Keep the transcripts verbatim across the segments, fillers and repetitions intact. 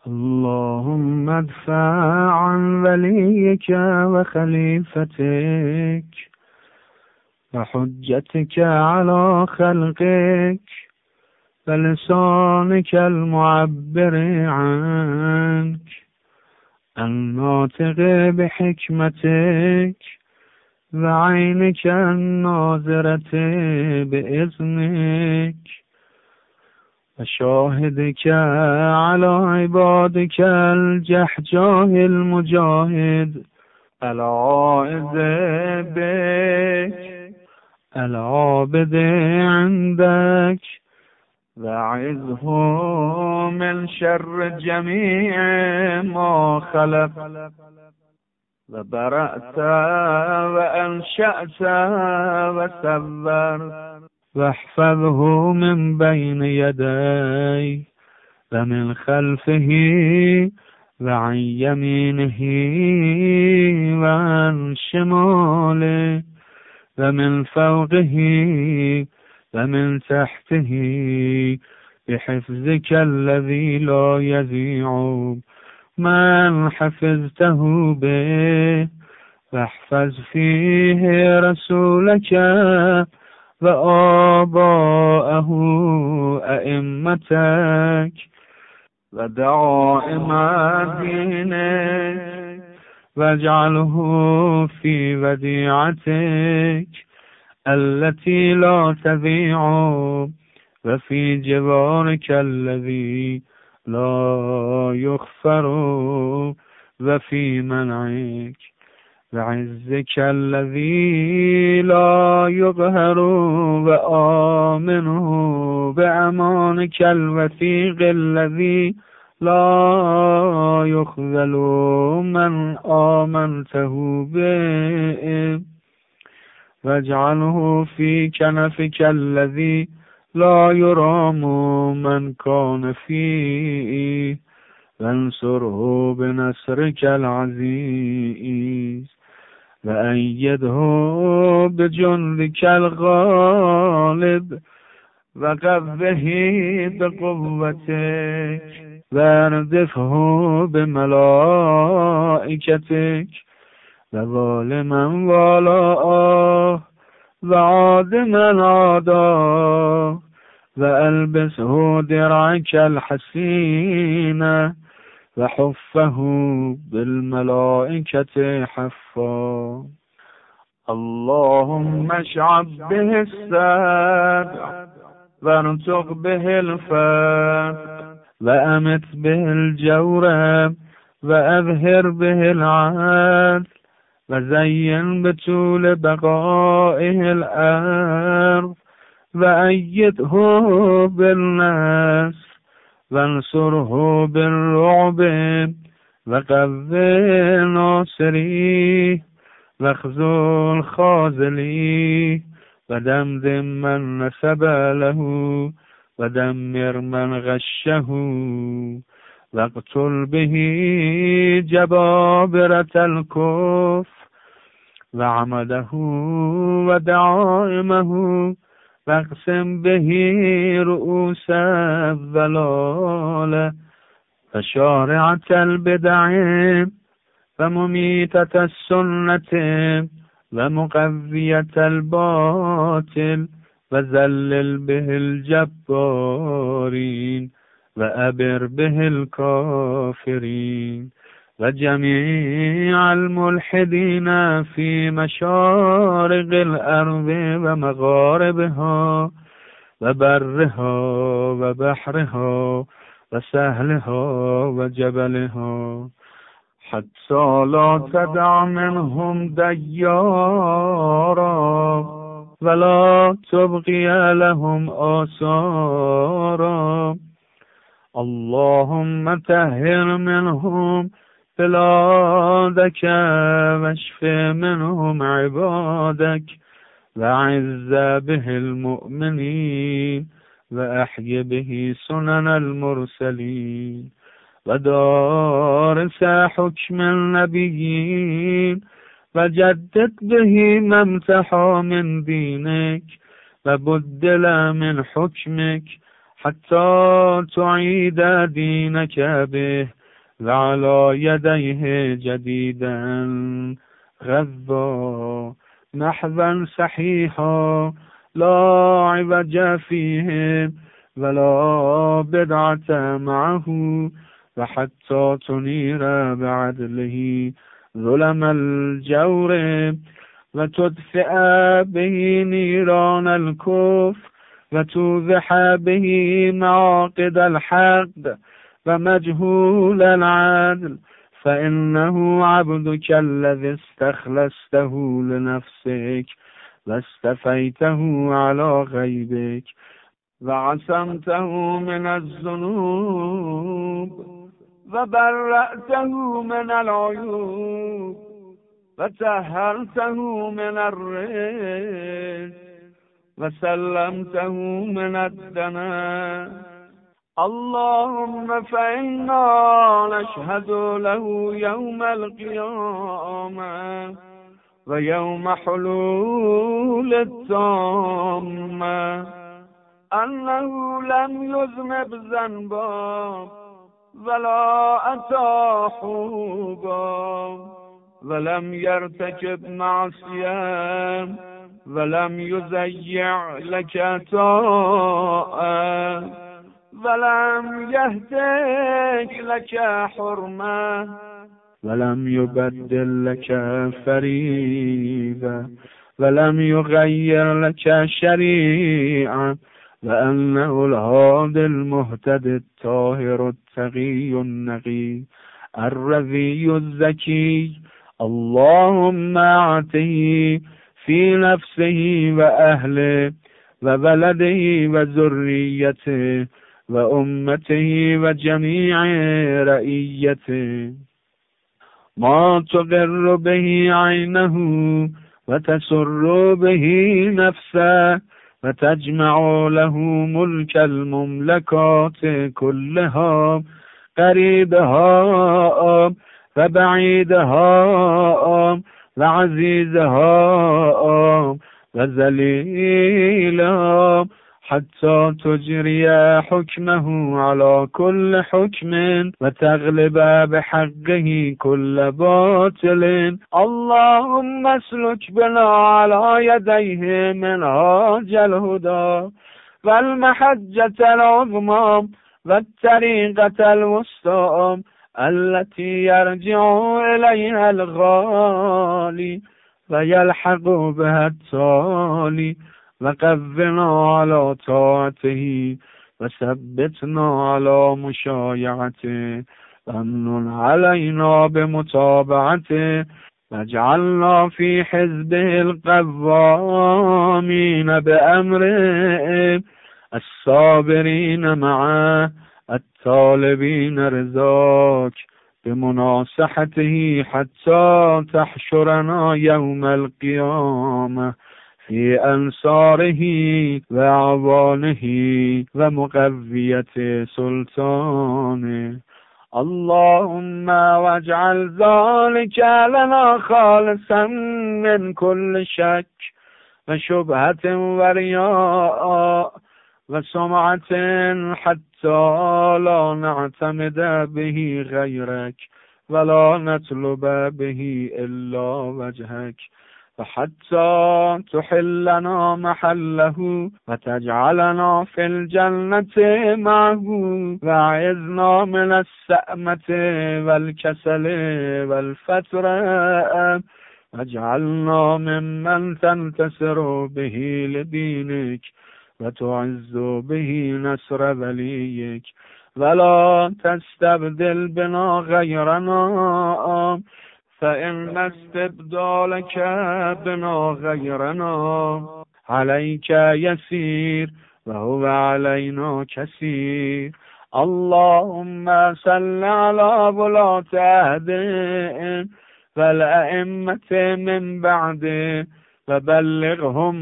اللهم ادفع عن وليك وخليفتك وحجتك على خلقك فلسانك المعبر عنك الناطق بحكمتك وعينك الناظرة بإذنك وشاهدك على عبادك الجحجاه المجاهد العائذ بك العابد عندك وعذه من شر جميع ما خلق وبرأت وأنشأت وسبرت واحفظه من بين يديه ومن خلفه وعن يمينه وعن شماله ومن فوقه ومن تحته بحفظك الذي لا يضيع من حفظته به واحفظ فيه رسولك وآباءه أئمتك ودعائم دينك واجعله في وديعتك التي لا تضيع وفي جوارك الذي لا يغفر وفي منعك وعزك الذي لا يظهر وآمنه بأمانك الوثيق الذي لا يخذل من آمنته به واجعله في كنفك الذي لا يرام من كان فيه وانصره بنصرك العزيز وأيده بجندك الغالب وقوه بقوتك واردفه بملائكتك وظالما ولاءه وعادما عاداه وألبسه درعك الحسين وحفه بالملائكة حفا اللهم اشعب به السبع وارزق به الفتح وأمت به الجور وأظهر به العدل وزين بطول بقائه الأرض وأيده بالنصر وانصره بالرعب وقوي ناصريه واخذل خاذليه ودمدم من نسب له ودمر من غشه واقتل به جبابرة الكفر وعمده ودعائمه واقسم به رؤوس الضلال فشارعة البدع ومميتة السنة ومقوية الباطل وذلل به الجبارين وأبر به الكافرين وجميع الملحدين في مشارق الأرض ومغاربها وبرها وبحرها وسهلها وجبلها حتى لا تدع منهم ديارا ولا تبقي لهم آثارا اللهم طهر منهم بلادك واشف منهم عبادك وعز به المؤمنين وأحي به سنن المرسلين ودارس حكم النبيين وجدد به ما امتحى من دينك وبدل من حكمك حتى تعيد دينك به وعلى يديه جديدا غضا نحوا صحيحا لا عوج فيه ولا بدعة معه، وحتى تنير بعدله ظلم الجور وتدفئ به نيران الكفر وتوضح به معاقد الحق ومجهول العدل، فإنه عبدك الذي استخلصته لنفسك واستفيته على غيبك وعصمته من الذنوب وبرأته من العيوب وطهرته من الرجس وسلمته من الدنس. اللهم فإنا نشهد له يوم القيامة ويوم حلول التامة أنه لم يذنب ذنبا ولا أتى حوبا ولم يرتكب معصية ولم يزيع لك طاعة ولم يهتك لك حرمة ولم يبدل لك فريضة ولم يغير لك شريعة، وأنه الهادي المهتدي الطاهر التقي النقي الرضي الزكي. اللهم أعطه في نفسه وأهله وبلده وذريته وأمته وجميع رئيته ما تقر به عينه وتسر به نفسه وتجمع له ملك المملكات كلها قريبها وبعيدها وعزيزها وذليلها، حتى تجري حكمه على كل حكم وتغلب بحقه كل باطل. اللهم اسلك بنا على يديه منهاج الهدى والمحجة العظمى والطريقة الوسطى التي يرجع إليها الغالي ويلحق بها التالي، وقونا على طاعته وثبتنا على مشايعته وامن علينا بمتابعته واجعلنا في حزبه القوامين بأمره الصابرين معه الطالبين رضاك بمناصحته حتى تحشرنا يوم القيامة في أنصاره وأعوانه ومقوية سلطانه. اللهم واجعل ذلك لنا خالصا من كل شك وشبهة ورياء وسمعة، حتى لا نعتمد به غيرك ولا نطلب به إلا وجهك، وحتى تحلنا محله وتجعلنا في الجنة معه، وأعذنا من السأمة والكسل والفترة، واجعلنا ممن تنتصر به لدينك وتعز به نصر وليك، ولا تستبدل بنا غيرنا فإن استبدالك بنا غيرنا عليك يسير وهو علينا كثير. اللهم صل على ولاة عهده والأئمة من بعده وبلغهم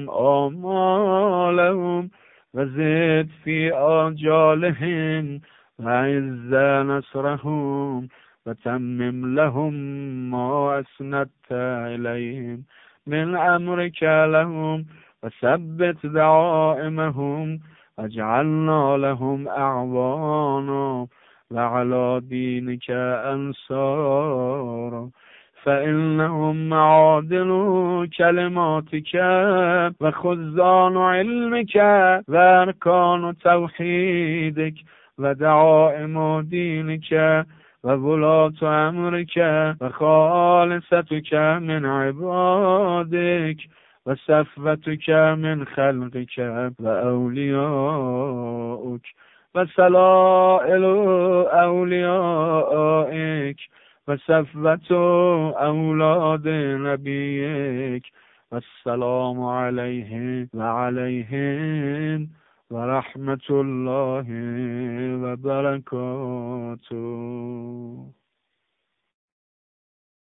آمالهم وزد في آجالهم وعز نصرهم وتمم لهم ما أسندت إليهم من أمرك لهم وثبت دعائمهم اجعلنا لهم اعوانا وعلى دينك انصارا فإنهم معادن كلماتك وخزان علمك وأركان توحيدك ودعائم دينك وولاة أمرك وخالصتك من عبادك وصفوتك من خلقك وأولياؤك وسلائل أوليائك وصفوة أولاد نبيك والسلام عليهم وعليهم ورحمة الله وبركاته.